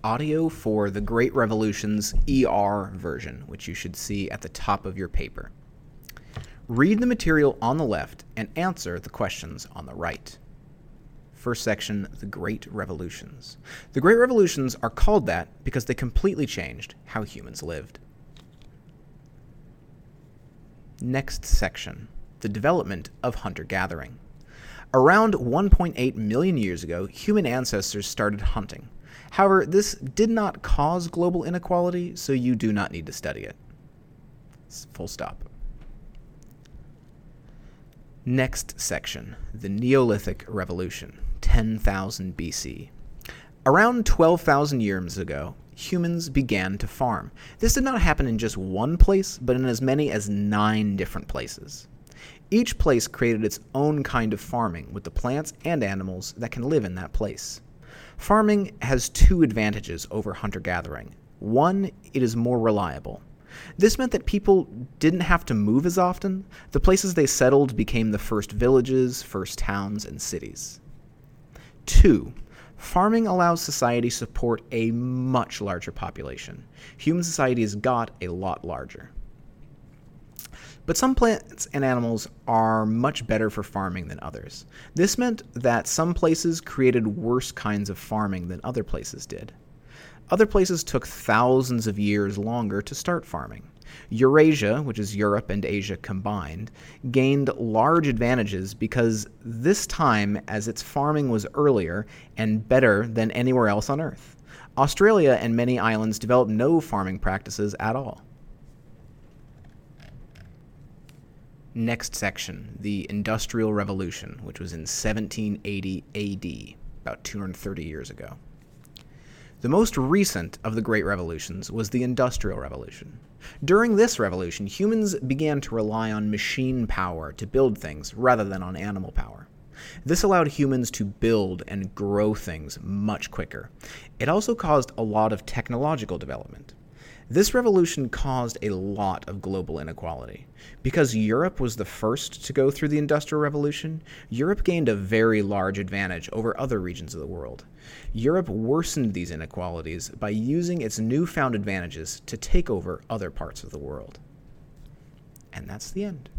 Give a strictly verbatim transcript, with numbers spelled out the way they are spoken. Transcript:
audio for The Great Revolution's E R version, which you should see at the top of your paper. Read the material on the left and answer the questions on the right. First section, The Great Revolutions. The Great Revolutions are called that because they completely changed how humans lived. Next section, The Development of Hunter-Gathering. Around one point eight million years ago, human ancestors started hunting. However, this did not cause global inequality, so you do not need to study it. Full stop. Next section, the Neolithic Revolution, ten thousand B C. Around twelve thousand years ago, humans began to farm. This did not happen in just one place, but in as many as nine different places. Each place created its own kind of farming with the plants and animals that can live in that place. Farming has two advantages over hunter-gathering. One, it is more reliable. This meant that people didn't have to move as often. The places they settled became the first villages, first towns, and cities. Two, farming allows society to support a much larger population. Human society has got a lot larger. But some plants and animals are much better for farming than others. This meant that some places created worse kinds of farming than other places did. Other places took thousands of years longer to start farming. Eurasia, which is Europe and Asia combined, gained large advantages because this time as its farming was earlier and better than anywhere else on Earth. Australia and many islands developed no farming practices at all. Next section, the Industrial Revolution, which was in seventeen eighty A D, about two hundred thirty years ago. The most recent of the Great Revolutions was the Industrial Revolution. During this revolution, humans began to rely on machine power to build things rather than on animal power. This allowed humans to build and grow things much quicker. It also caused a lot of technological development. This revolution caused a lot of global inequality. Because Europe was the first to go through the Industrial Revolution, Europe gained a very large advantage over other regions of the world. Europe worsened these inequalities by using its newfound advantages to take over other parts of the world. And that's the end.